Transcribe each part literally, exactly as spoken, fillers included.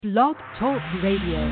Blog Talk Radio.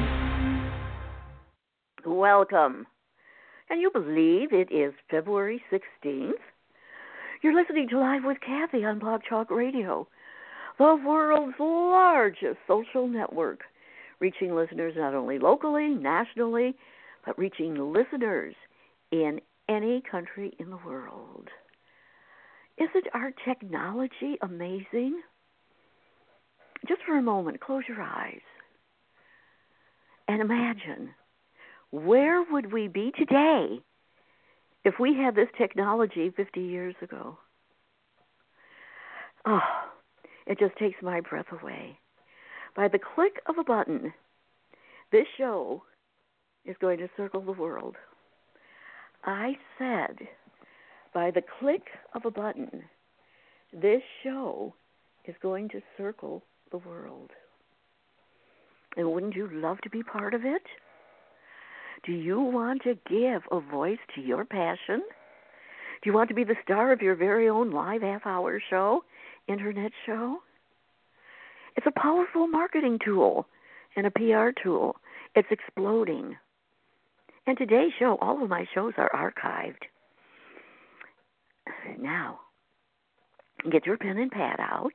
Welcome. Can you believe it is February sixteenth? You're listening to Live with Kathy on Blog Talk Radio, the world's largest social network, reaching listeners not only locally, nationally, but reaching listeners in any country in the world. Isn't our technology amazing? Just for a moment, close your eyes and imagine, where would we be today if we had this technology fifty years ago? Oh, it just takes my breath away. By the click of a button, this show is going to circle the world. I said, by the click of a button, this show is going to circle the world. And wouldn't you love to be part of it? Do you want to give a voice to your passion? Do you want to be the star of your very own live half-hour show, internet show? It's a powerful marketing tool and a P R tool. It's exploding. And today's show, all of my shows are archived. Now, get your pen and pad out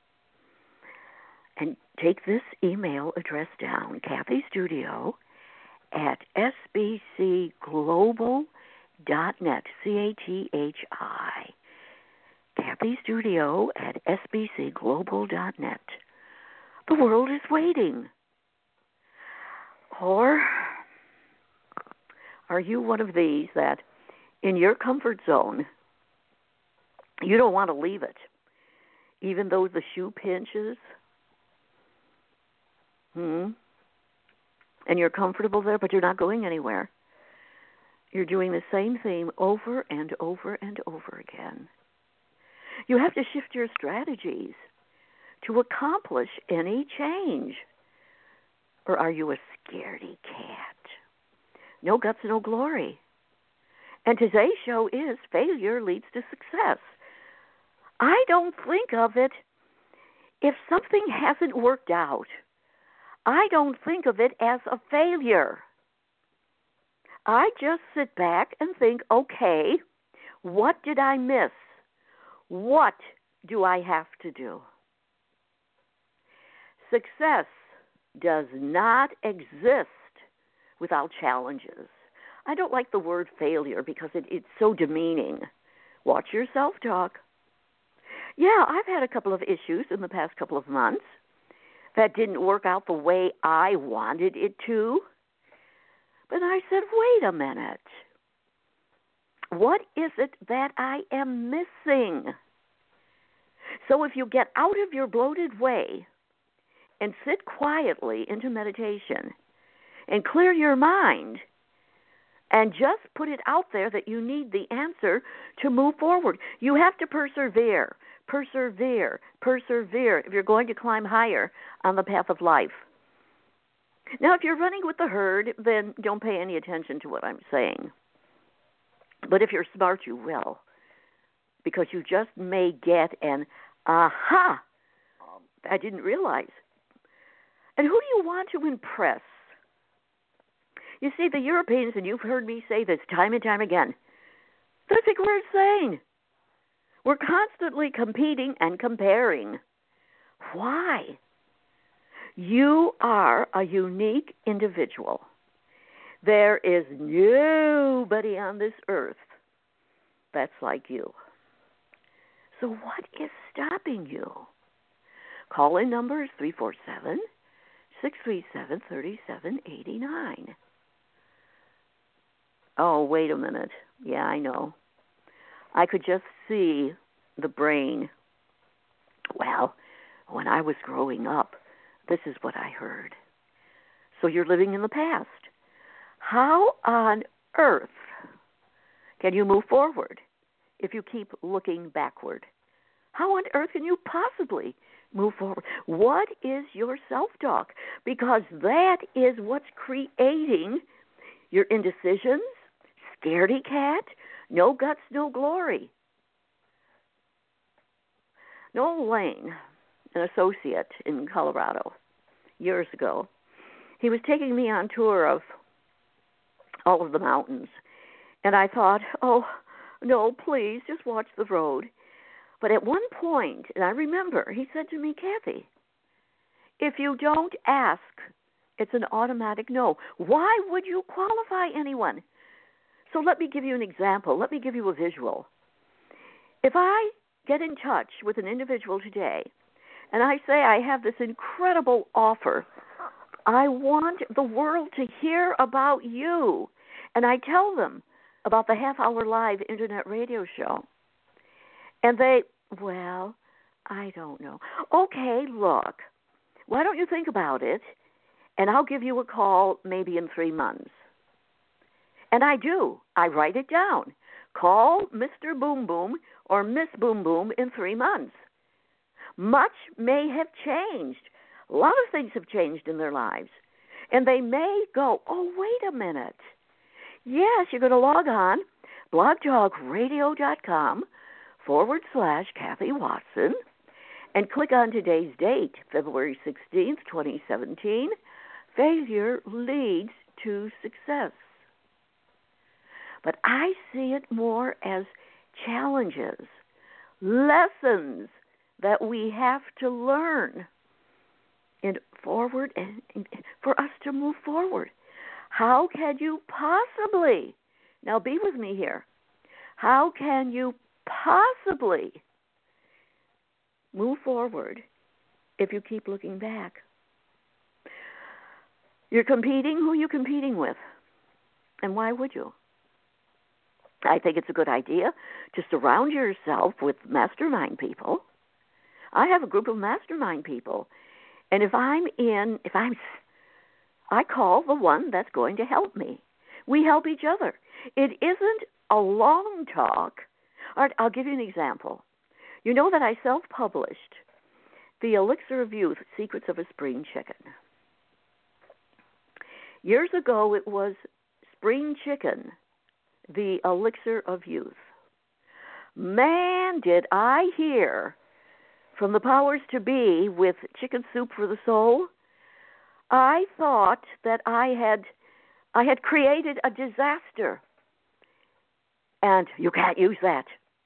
and take this email address down, Kathy Studio at s b c global dot net, C A T H I. Kathy Studio at s b c global dot net. The world is waiting. Or are you one of these that in your comfort zone, you don't want to leave it, even though the shoe pinches? Hmm. And you're comfortable there, but you're not going anywhere. You're doing the same thing over and over and over again. You have to shift your strategies to accomplish any change. Or are you a scaredy cat? No guts, no glory. And today's show is Failure Leads to Success. I don't think of it, if something hasn't worked out, I don't think of it as a failure. I just sit back and think, okay, what did I miss? What do I have to do? Success does not exist without challenges. I don't like the word failure because it, it's so demeaning. Watch your self-talk. Yeah, I've had a couple of issues in the past couple of months that didn't work out the way I wanted it to. But I said, wait a minute. What is it that I am missing? So if you get out of your bloated way and sit quietly into meditation and clear your mind and just put it out there that you need the answer to move forward, you have to persevere. Persevere, persevere if you're going to climb higher on the path of life. Now, if you're running with the herd, then don't pay any attention to what I'm saying. But if you're smart, you will, because you just may get an aha, I didn't realize. And who do you want to impress? You see, the Europeans, and you've heard me say this time and time again, they think we're insane. We're constantly competing and comparing. Why? You are a unique individual. There is nobody on this earth that's like you. So what is stopping you? Call-in number is three four seven, six three seven, three seven eight nine. Oh, wait a minute. Yeah, I know. I could just see the brain. Well, when I was growing up, this is what I heard. So you're living in the past. How on earth can you move forward if you keep looking backward? How on earth can you possibly move forward? What is your self-talk? Because that is what's creating your indecisions, scaredy cat, no guts, no glory. Noel Lane, an associate in Colorado, years ago. He was taking me on tour of all of the mountains. And I thought, oh, no, please, just watch the road. But at one point, and I remember, he said to me, Kathy, if you don't ask, it's an automatic no. Why would you qualify anyone? So let me give you an example. Let me give you a visual. If I get in touch with an individual today and I say I have this incredible offer, I want the world to hear about you, and I tell them about the half-hour live internet radio show, and they, well, I don't know. Okay, look, why don't you think about it, and I'll give you a call maybe in three months. And I do. I write it down. Call Mister Boom Boom or Miss Boom Boom in three months. Much may have changed. A lot of things have changed in their lives. And they may go, oh, wait a minute. Yes, you're going to log on, blogtalkradio.com forward slash Kathy Watson, and click on today's date, February sixteenth, twenty seventeen. Failure leads to success. But I see it more as challenges, lessons that we have to learn in forward and, and for us to move forward. How can you possibly, now be with me here, how can you possibly move forward if you keep looking back? You're competing. Who are you competing with? And why would you? I think it's a good idea to surround yourself with mastermind people. I have a group of mastermind people. And if I'm in, if I'm, I call the one that's going to help me. We help each other. It isn't a long talk. All right, I'll give you an example. You know that I self-published The Elixir of Youth, Secrets of a Spring Chicken. Years ago, it was Spring Chicken, The Elixir of Youth. Man, did I hear from the powers to be with Chicken Soup for the Soul. I thought that I had I had created a disaster. And you can't use that.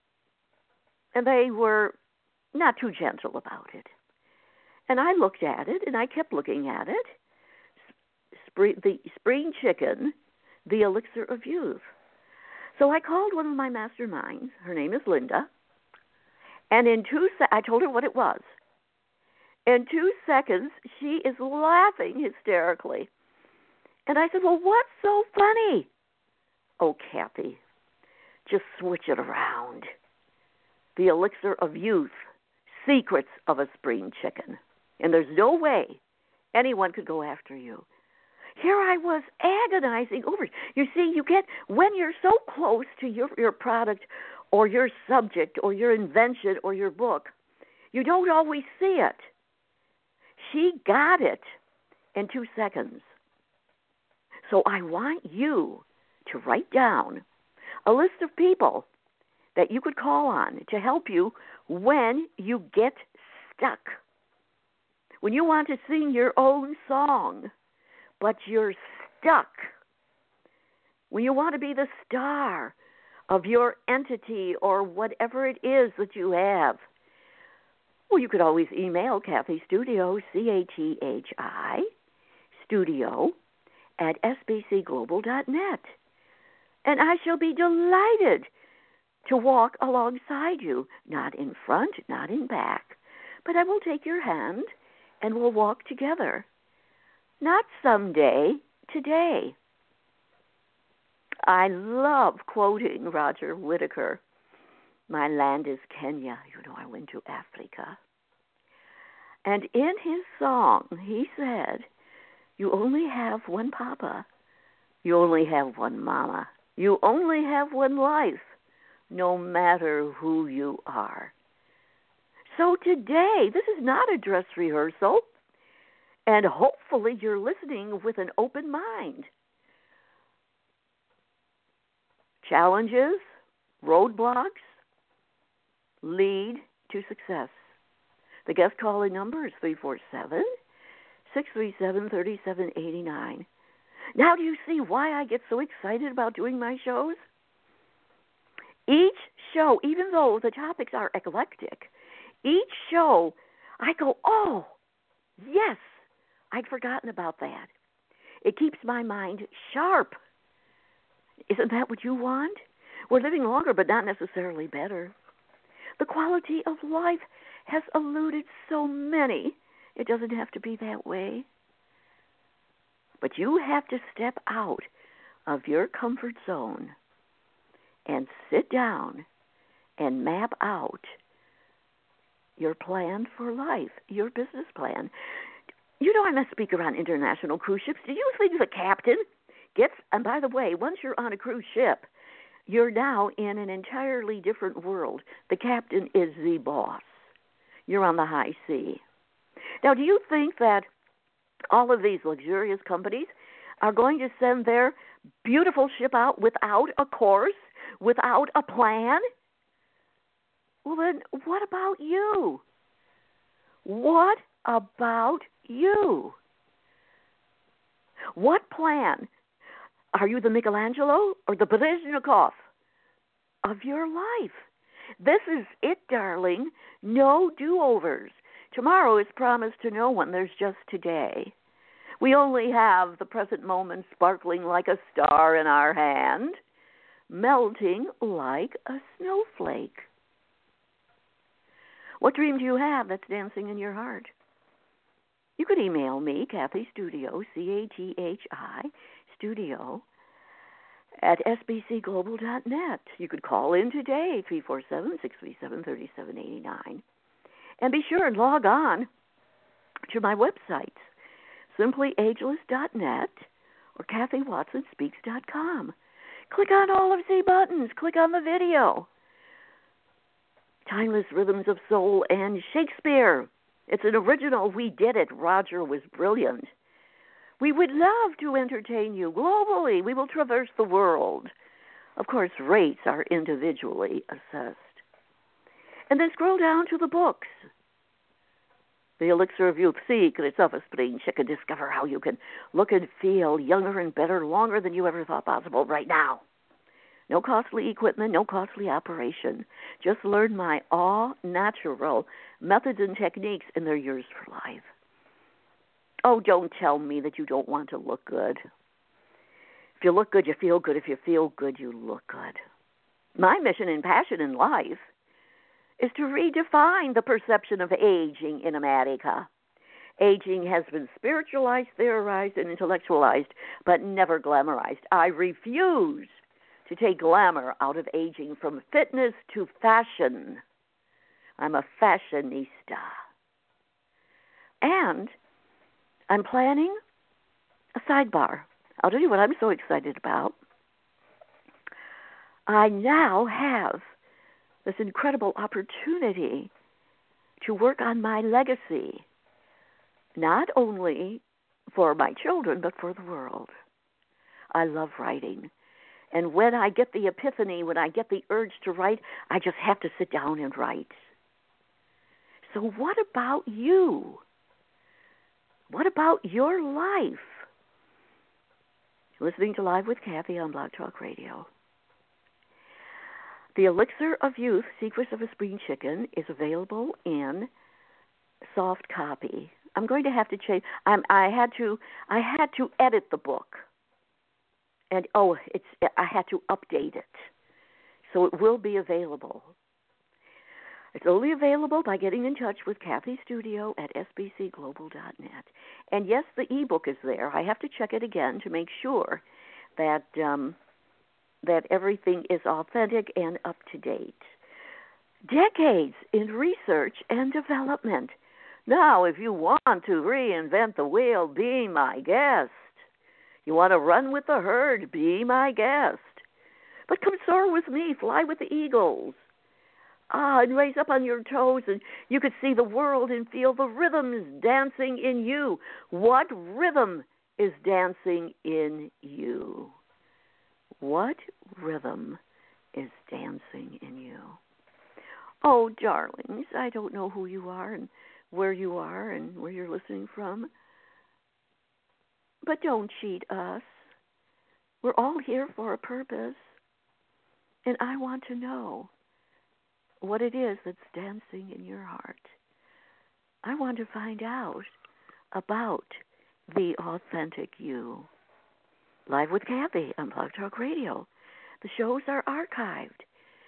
And they were not too gentle about it. And I looked at it, and I kept looking at it. Spring, the Spring Chicken, The Elixir of Youth. So I called one of my masterminds. Her name is Linda. And in two se- I told her what it was. In two seconds, she is laughing hysterically. And I said, well, what's so funny? Oh, Kathy, just switch it around. The Elixir of Youth, Secrets of a Spring Chicken. And there's no way anyone could go after you. Here I was agonizing over it. You see, you get, when you're so close to your, your product or your subject or your invention or your book, you don't always see it. She got it in two seconds. So I want you to write down a list of people that you could call on to help you when you get stuck. When you want to sing your own song, but you're stuck. When you want to be the star of your entity or whatever it is that you have, well, you could always email Kathy Studio, C A T H I, studio, at s b c global dot net. And I shall be delighted to walk alongside you, not in front, not in back, but I will take your hand and we'll walk together. Not someday, today. I love quoting Roger Whittaker. My land is Kenya. You know, I went to Africa. And in his song, he said, you only have one papa. You only have one mama. You only have one life, no matter who you are. So today, this is not a dress rehearsal. And hopefully you're listening with an open mind. Challenges, roadblocks, lead to success. The guest calling number is three four seven, six three seven, three seven eight nine. Now do you see why I get so excited about doing my shows? Each show, even though the topics are eclectic, each show I go, oh, yes, I'd forgotten about that. It keeps my mind sharp. Isn't that what you want? We're living longer, but not necessarily better. The quality of life has eluded so many. It doesn't have to be that way. But you have to step out of your comfort zone and sit down and map out your plan for life, your business plan. You know, I'm a speaker on international cruise ships. Do you think the captain gets, and by the way, once you're on a cruise ship, you're now in an entirely different world. The captain is the boss. You're on the high sea. Now, do you think that all of these luxurious companies are going to send their beautiful ship out without a course, without a plan? Well, then, what about you? What about you? What plan? Are you the Michelangelo or the Brezhnev of your life? This is it, darling. No do-overs. Tomorrow is promised to no one. There's just today. We only have the present moment sparkling like a star in our hand, melting like a snowflake. What dream do you have that's dancing in your heart? You could email me, Cathy Studio, C A T H I, studio, at s b c global dot net. You could call in today, three four seven, six three seven, three seven eight nine. And be sure and log on to my website, simply ageless dot net or Cathy Watson Speaks dot com. Click on all of the buttons. Click on the video. Timeless Rhythms of Soul and Shakespeare. It's an original. We did it. Roger was brilliant. We would love to entertain you globally. We will traverse the world. Of course, rates are individually assessed. And then scroll down to the books. The Elixir of Youth, Secrets of a Spring Chicken. Discover how you can look and feel younger and better longer than you ever thought possible right now. No costly equipment, no costly operation. Just learn my all-natural methods and techniques, and they're yours for life. Oh, don't tell me that you don't want to look good. If you look good, you feel good. If you feel good, you look good. My mission and passion in life is to redefine the perception of aging in America. Aging has been spiritualized, theorized, and intellectualized, but never glamorized. I refuse to take glamour out of aging, from fitness to fashion. I'm a fashionista. And I'm planning a sidebar. I'll tell you what I'm so excited about. I now have this incredible opportunity to work on my legacy, not only for my children, but for the world. I love writing. And when I get the epiphany, when I get the urge to write, I just have to sit down and write. So what about you? What about your life? Listening to Live with Cathy on Blog Talk Radio. The Elixir of Youth, Secrets of a Spring Chicken, is available in soft copy. I'm going to have to change. I'm, I had to. I had to edit the book, and oh, it's. I had to update it, so it will be available. It's only available by getting in touch with Cathy Studio at s b c global dot net. And yes, the ebook is there. I have to check it again to make sure that. Um, that everything is authentic and up to date. Decades in research and development. Now, if you want to reinvent the wheel, be my guest. You want to run with the herd, be my guest. But come soar with me, fly with the eagles. Ah, and raise up on your toes, and you could see the world and feel the rhythms dancing in you. What rhythm is dancing in you? What rhythm is dancing in you? Oh, darlings, I don't know who you are and where you are and where you're listening from, But don't cheat us. We're all here for a purpose. And I want to know what it is that's dancing in your heart. I want to find out about the authentic you. Live with Kathy on Blog Talk Radio. The shows are archived.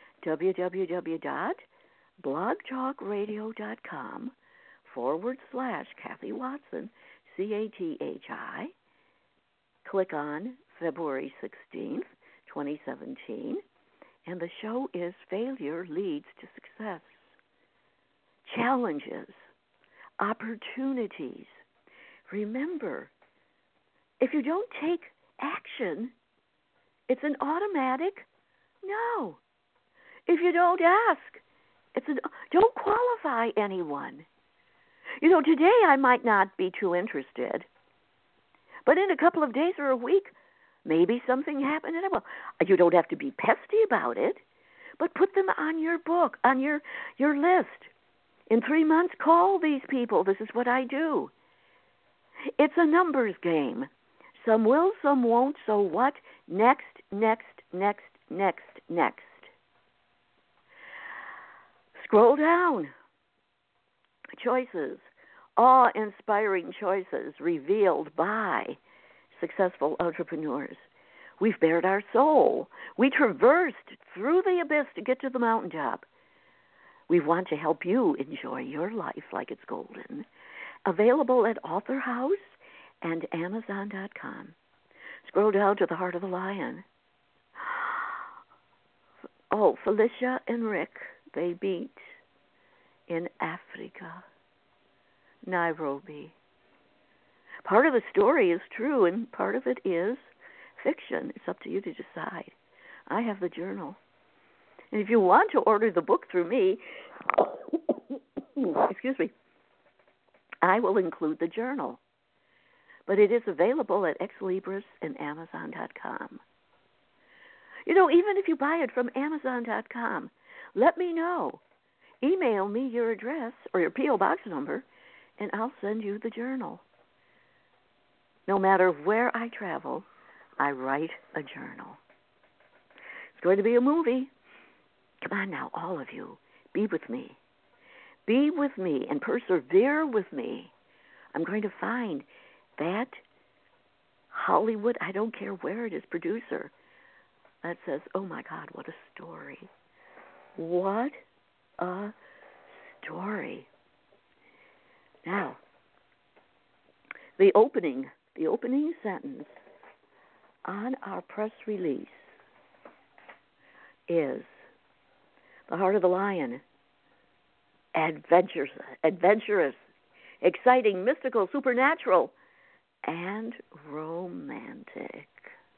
www.blogtalkradio.com forward slash Kathy Watson, C A T H I. Click on February sixteenth, twenty seventeen, and the show is Failure Leads to Success. Challenges, opportunities. Remember, if you don't take action, it's an automatic no. If you don't ask, it's an don't qualify anyone. You know, today I might not be too interested, but in a couple of days or a week, maybe something happened, and I will. You don't have to be pesky about it, but put them on your book, on your your list. In three months, call these people. This is what I do. It's a numbers game. Some will, some won't. So what? Next, next, next, next, next. Scroll down. Choices. Awe-inspiring choices revealed by successful entrepreneurs. We've bared our soul. We traversed through the abyss to get to the mountaintop. We want to help you enjoy your life like it's golden. Available at Author House and Amazon dot com. Scroll down to the Heart of the Lion. Oh, Felicia and Rick, they beat in Africa, Nairobi. Part of the story is true and part of it is fiction. It's up to you to decide. I have the journal. And if you want to order the book through me, excuse me, I will include the journal. But it is available at Ex Libris and Amazon dot com. You know, even if you buy it from Amazon dot com, let me know. Email me your address or your P O box number, and I'll send you the journal. No matter where I travel, I write a journal. It's going to be a movie. Come on now, all of you, be with me. Be with me and persevere with me. I'm going to find that Hollywood, I don't care where it is, producer that says, oh my God, what a story. What a story. Now, the opening, the opening sentence on our press release is The Heart of the Lion, adventurous, adventurous, exciting, mystical, supernatural, and romantic.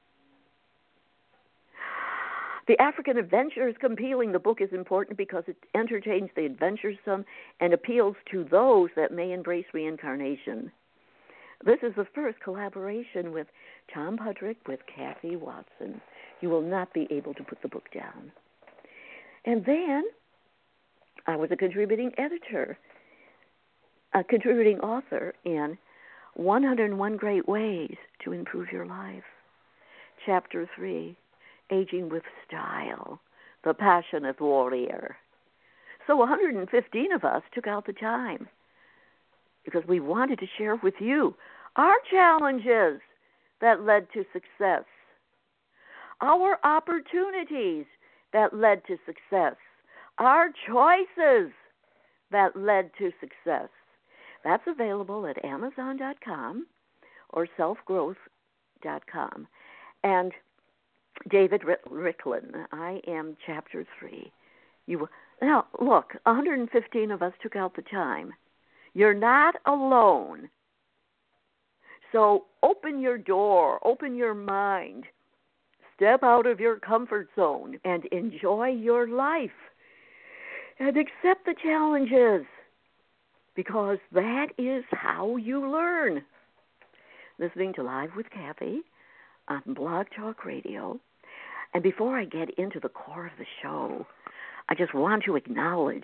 The African Adventure is compelling. The book is important because it entertains the adventuresome and appeals to those that may embrace reincarnation. This is the first collaboration with Tom Pudrick with Kathy Watson. You will not be able to put the book down. And then I was a contributing editor, a contributing author in one hundred one Great Ways to Improve Your Life. Chapter three, Aging with Style, The Passionate Warrior. So one hundred fifteen of us took out the time because we wanted to share with you our challenges that led to success, our opportunities that led to success, our choices that led to success. That's available at Amazon dot com or self growth dot com. And David Ricklin, I am chapter three. You now look, one hundred fifteen of us took out the time. You're not alone. So open your door, open your mind, step out of your comfort zone and enjoy your life. And accept the challenges, because that is how you learn. Listening to Live with Kathy on Blog Talk Radio. And before I get into the core of the show, I just want to acknowledge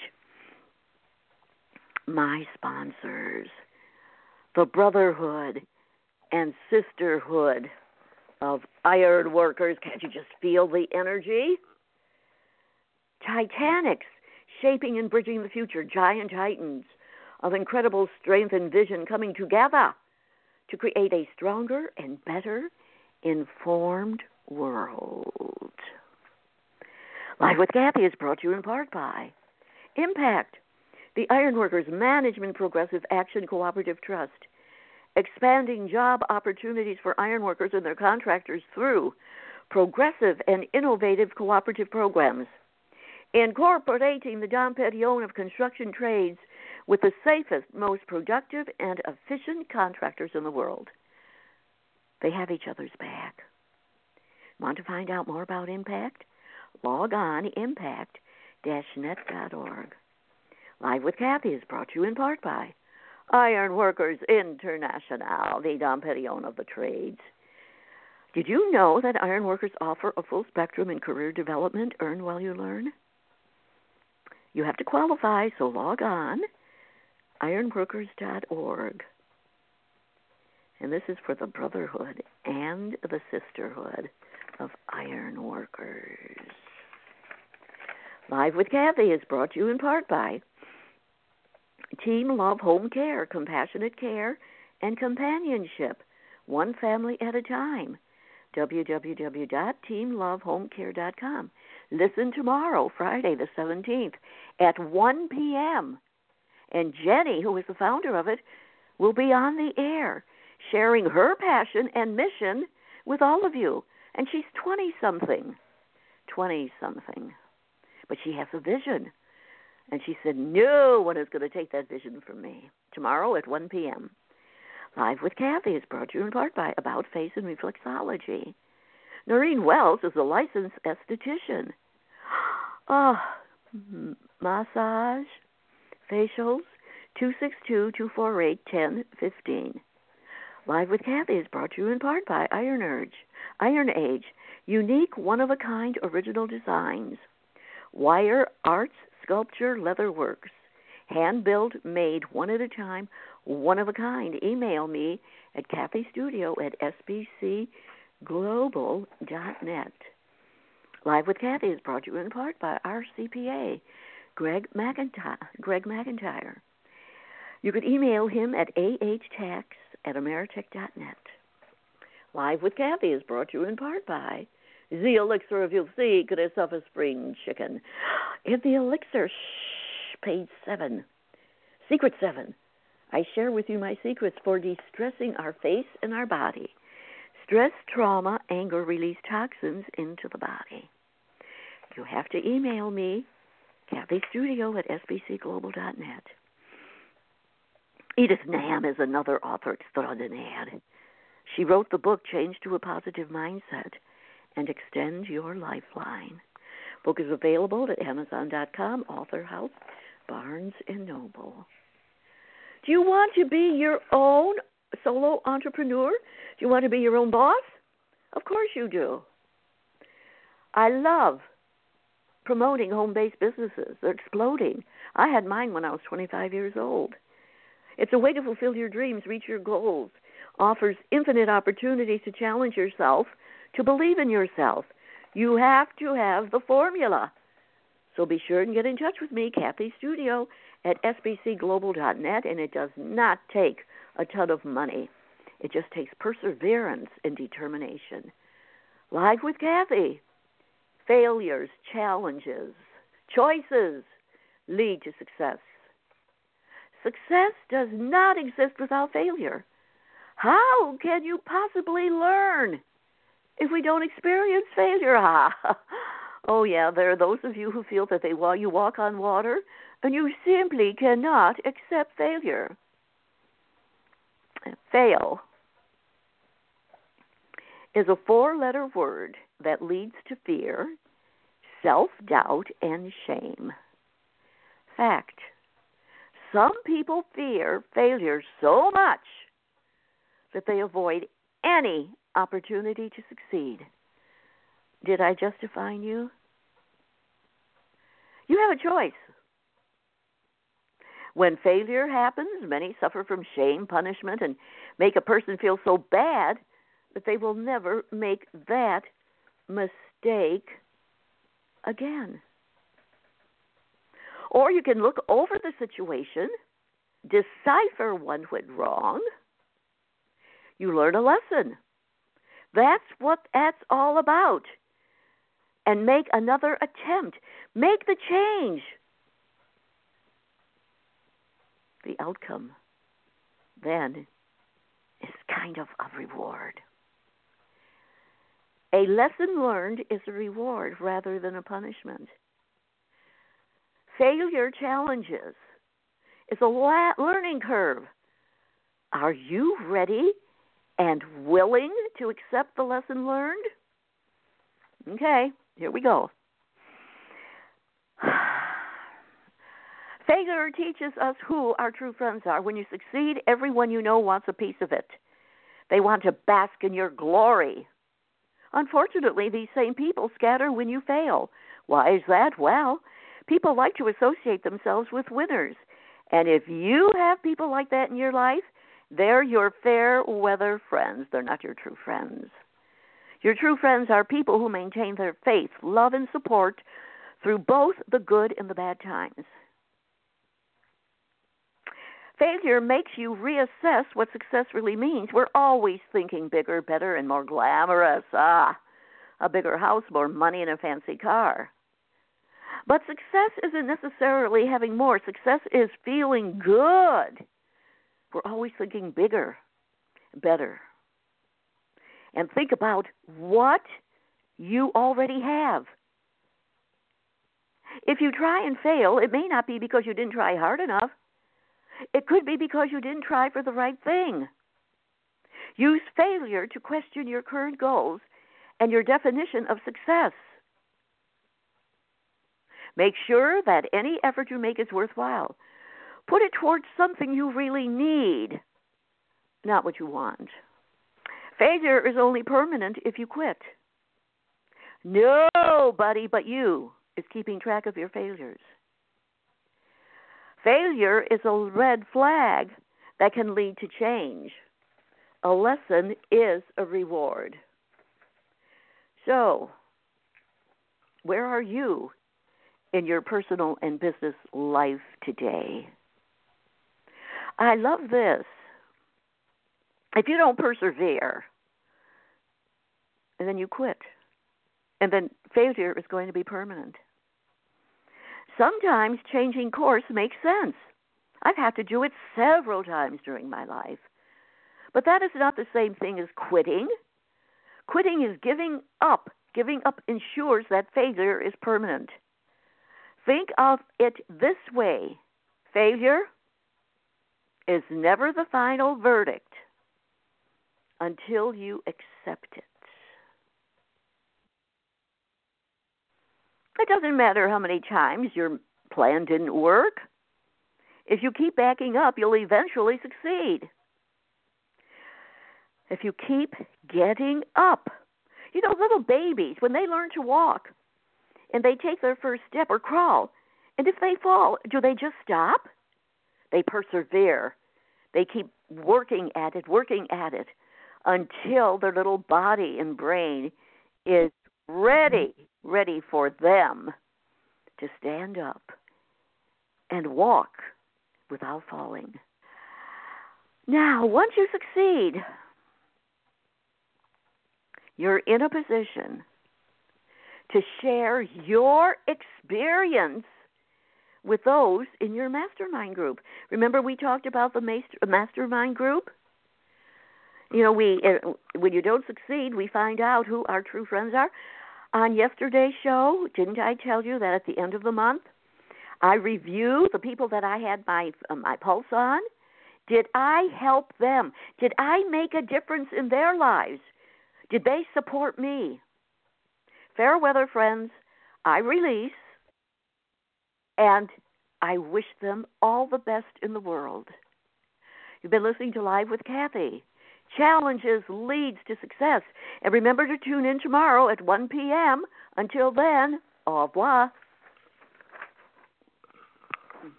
my sponsors, the Brotherhood and sisterhood of iron workers. Can't you just feel the energy? Titanics, shaping and bridging the future. Giant titans of incredible strength and vision coming together to create a stronger and better informed world. Live with Kathy is brought to you in part by Impact, the Ironworkers Management Progressive Action Cooperative Trust, expanding job opportunities for ironworkers and their contractors through progressive and innovative cooperative programs, incorporating the Dom Perignon of construction trades with the safest, most productive, and efficient contractors in the world. They have each other's back. Want to find out more about Impact? Log on impact dash net dot org. Live with Kathy is brought to you in part by Ironworkers International, the Dom Perignon of the trades. Did you know that ironworkers offer a full spectrum in career development, earn while you learn? You have to qualify, so log on ironworkers dot org. And this is for the brotherhood and the sisterhood of iron workers. Live with Kathy is brought to you in part by Team Love Home Care, compassionate care and companionship, one family at a time. w w w dot team love home care dot com. Listen tomorrow, Friday the seventeenth, at one p.m. And Jenny, who is the founder of it, will be on the air, sharing her passion and mission with all of you. And she's twenty-something, twenty-something. But she has a vision. And she said, no one is going to take that vision from me. Tomorrow at one p.m. Live with Kathy is brought to you in part by About Face and Reflexology. Noreen Wells is a licensed esthetician. Oh, massage, facials, two six two, two four eight, one zero one five. Live with Kathy is brought to you in part by Iron Age, Iron Age, unique, one-of-a-kind original designs. Wire Arts Sculpture Leatherworks, hand-built, made one at a time, one of a kind. Email me at Kathy Studio at s b c global dot net. Live with Kathy is brought to you in part by our C P A, Greg McIntyre. Greg McIntyre. You could email him at a h tax at ameritech dot net. Live with Kathy is brought to you in part by The Elixir of You'll See, Kunesova Spring Chicken. In The Elixir, shh, page seven, secret seven, I share with you my secrets for de-stressing our face and our body. Stress, trauma, anger release toxins into the body. You have to email me, Kathy Studio at s b c global dot net. Edith Nam is another author extraordinaire. She wrote the book Change to a Positive Mindset and Extend Your Lifeline. Book is available at amazon dot com, Author House, Barnes and Noble. Do you want to be your own solo entrepreneur? Do you want to be your own boss? Of course you do. I love promoting home-based businesses. They're exploding. I had mine when I was twenty-five years old. It's a way to fulfill your dreams, reach your goals, offers infinite opportunities to challenge yourself, to believe in yourself. You have to have the formula. So be sure and get in touch with me, Kathy Studio, at s b c global dot net, and it does not take a ton of money. It just takes perseverance and determination. Live with Kathy. Failures, challenges, choices lead to success. Success does not exist without failure. How can you possibly learn if we don't experience failure? Ah, oh yeah, there are those of you who feel that they while you walk on water and you simply cannot accept failure. Fail is a four-letter word that leads to fear, self-doubt, and shame. Fact. Some people fear failure so much that they avoid any opportunity to succeed. Did I just define you? You have a choice. When failure happens, many suffer from shame, punishment, and make a person feel so bad that they will never make that mistake again. Or you can look over the situation, decipher what went wrong. You learn a lesson. That's what that's all about. And make another attempt. Make the change. The outcome then is kind of a reward. A lesson learned is a reward rather than a punishment. Failure challenges. It's a learning curve. Are you ready and willing to accept the lesson learned? Okay, here we go. Failure teaches us who our true friends are. When you succeed, everyone you know wants a piece of it. They want to bask in your glory. Unfortunately, these same people scatter when you fail. Why is that? Well, people like to associate themselves with winners. And if you have people like that in your life, they're your fair weather friends. They're not your true friends. Your true friends are people who maintain their faith, love, and support through both the good and the bad times. Failure makes you reassess what success really means. We're always thinking bigger, better, and more glamorous. Ah, a bigger house, more money, and a fancy car. But success isn't necessarily having more. Success is feeling good. We're always thinking bigger, better. And think about what you already have. If you try and fail, it may not be because you didn't try hard enough. It could be because you didn't try for the right thing. Use failure to question your current goals and your definition of success. Make sure that any effort you make is worthwhile. Put it towards something you really need, not what you want. Failure is only permanent if you quit. Nobody but you is keeping track of your failures. Failure is a red flag that can lead to change. A lesson is a reward. So, where are you in your personal and business life today? I love this. If you don't persevere, and then you quit, and then failure is going to be permanent. Sometimes changing course makes sense. I've had to do it several times during my life. But that is not the same thing as quitting. Quitting is giving up. Giving up ensures that failure is permanent. Think of it this way. Failure is never the final verdict until you accept it. It doesn't matter how many times your plan didn't work. If you keep backing up, you'll eventually succeed. If you keep getting up. You know, little babies, when they learn to walk and they take their first step or crawl, and if they fall, do they just stop? They persevere. They keep working at it, working at it, until their little body and brain is ready, ready for them to stand up and walk without falling. Now, once you succeed, you're in a position to share your experience with those in your mastermind group. Remember we talked about the mastermind group? You know, we uh, when you don't succeed, we find out who our true friends are. On yesterday's show, didn't I tell you that at the end of the month, I review the people that I had my uh, my pulse on? Did I help them? Did I make a difference in their lives? Did they support me? Fair weather friends, I release, and I wish them all the best in the world. You've been listening to Live with Kathy. Challenges leads to success. And remember to tune in tomorrow at one p.m. Until then, au revoir.